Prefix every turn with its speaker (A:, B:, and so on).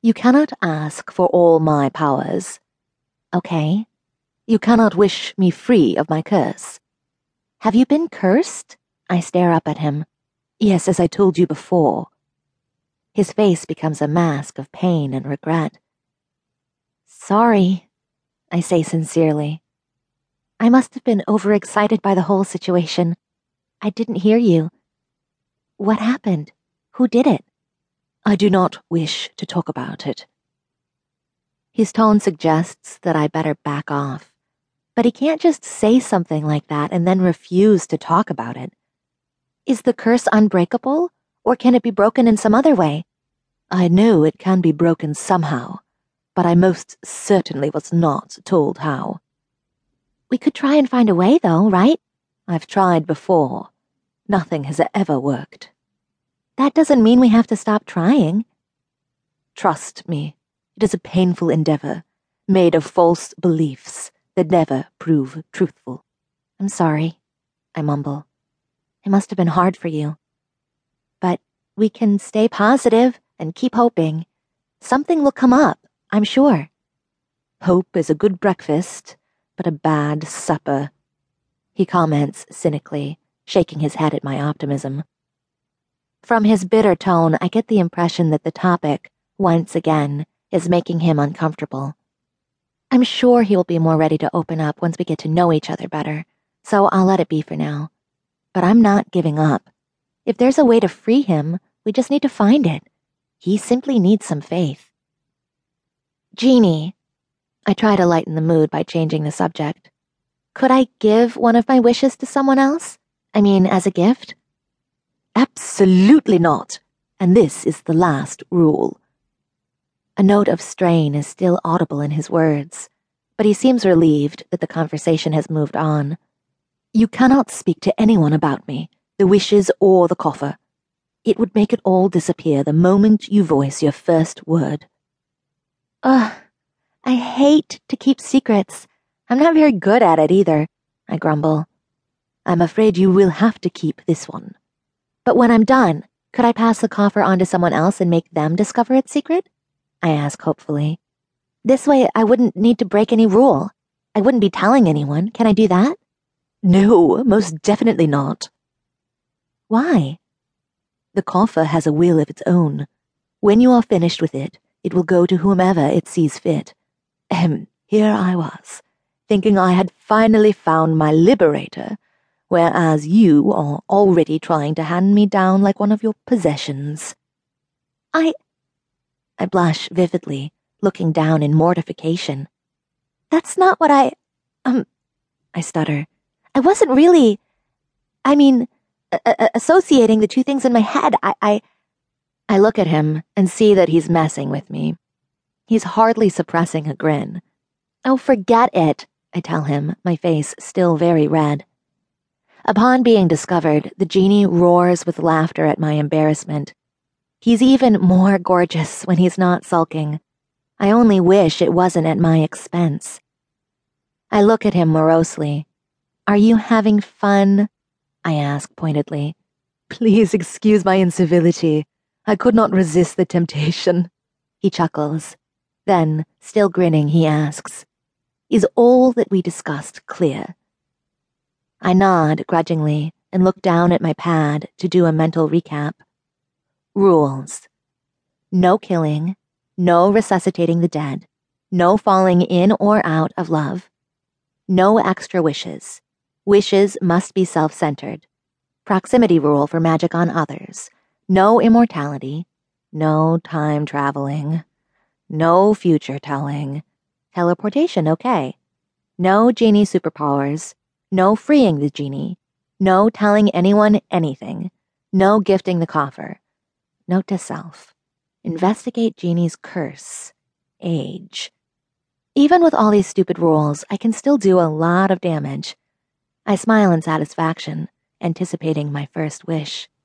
A: You cannot ask for all my powers. Okay. You cannot wish me free of my curse. Have you been cursed? I stare up at him. Yes, as I told you before. His face becomes a mask of pain and regret. Sorry, I say sincerely. I must have been overexcited by the whole situation. I didn't hear you. What happened? Who did it? I do not wish to talk about it. His tone suggests that I better back off, but he can't just say something like that and then refuse to talk about it. Is the curse unbreakable, or can it be broken in some other way? I know it can be broken somehow, but I most certainly was not told how. We could try and find a way, though, right? I've tried before. Nothing has ever worked. That doesn't mean we have to stop trying. Trust me, it is a painful endeavor, made of false beliefs that never prove truthful. I'm sorry, I mumble. It must have been hard for you. But we can stay positive and keep hoping. Something will come up, I'm sure. Hope is a good breakfast, but a bad supper, he comments cynically, shaking his head at my optimism. From his bitter tone, I get the impression that the topic, once again, is making him uncomfortable. I'm sure he will be more ready to open up once we get to know each other better, so I'll let it be for now. But I'm not giving up. If there's a way to free him, we just need to find it. He simply needs some faith. Jeannie, I try to lighten the mood by changing the subject. Could I give one of my wishes to someone else? I mean, as a gift? Absolutely not, and this is the last rule. A note of strain is still audible in his words, but he seems relieved that the conversation has moved on. You cannot speak to anyone about me, the wishes or the coffer. It would make it all disappear the moment you voice your first word. Ugh, I hate to keep secrets. I'm not very good at it either, I grumble. I'm afraid you will have to keep this one. But when I'm done, could I pass the coffer on to someone else and make them discover its secret? I ask hopefully. This way I wouldn't need to break any rule. I wouldn't be telling anyone. Can I do that? No, most definitely not. Why? The coffer has a will of its own. When you are finished with it, it will go to whomever it sees fit. Here I was, thinking I had finally found my liberator, whereas you are already trying to hand me down like one of your possessions. I blush vividly, looking down in mortification. That's not what I stutter. I wasn't really, associating the two things in my head. I look at him and see that he's messing with me. He's hardly suppressing a grin. Oh, forget it, I tell him, my face still very red. Upon being discovered, the genie roars with laughter at my embarrassment. He's even more gorgeous when he's not sulking. I only wish it wasn't at my expense. I look at him morosely. Are you having fun? I ask pointedly. Please excuse my incivility. I could not resist the temptation. He chuckles. Then, still grinning, he asks, Is all that we discussed clear? I nod grudgingly and look down at my pad to do a mental recap. Rules. No killing, no resuscitating the dead, no falling in or out of love. No extra wishes. Wishes must be self-centered. Proximity rule for magic on others. No immortality. No time traveling. No future telling. Teleportation okay. No genie superpowers. No freeing the genie. No telling anyone anything. No gifting the coffer. Note to self. Investigate genie's curse. Age. Even with all these stupid rules, I can still do a lot of damage. I smile in satisfaction, anticipating my first wish.